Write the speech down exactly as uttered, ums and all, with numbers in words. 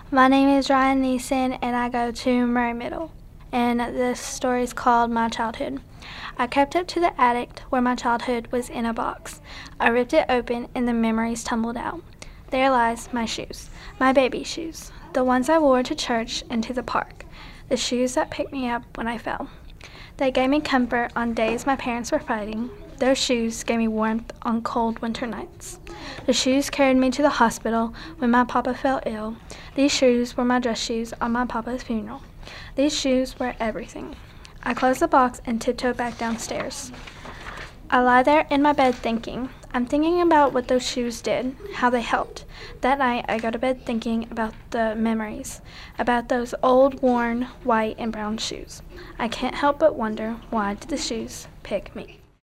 My name is Ryan Neeson, and I go to Murray Middle. And this story is called My Childhood. I crept up to the attic where my childhood was in a box. I ripped it open, and the memories tumbled out. There lies my shoes, my baby shoes, the ones I wore to church and to the park, the shoes that picked me up when I fell. They gave me comfort on days my parents were fighting. Those shoes gave me warmth on cold winter nights. The shoes carried me to the hospital when my papa fell ill. These shoes were my dress shoes on my papa's funeral. These shoes were everything. I closed the box and tiptoed back downstairs. I lie there in my bed thinking. I'm thinking about what those shoes did, how they helped. That night I go to bed thinking about the memories, about those old, worn, white and brown shoes. I can't help but wonder, why did the shoes pick me?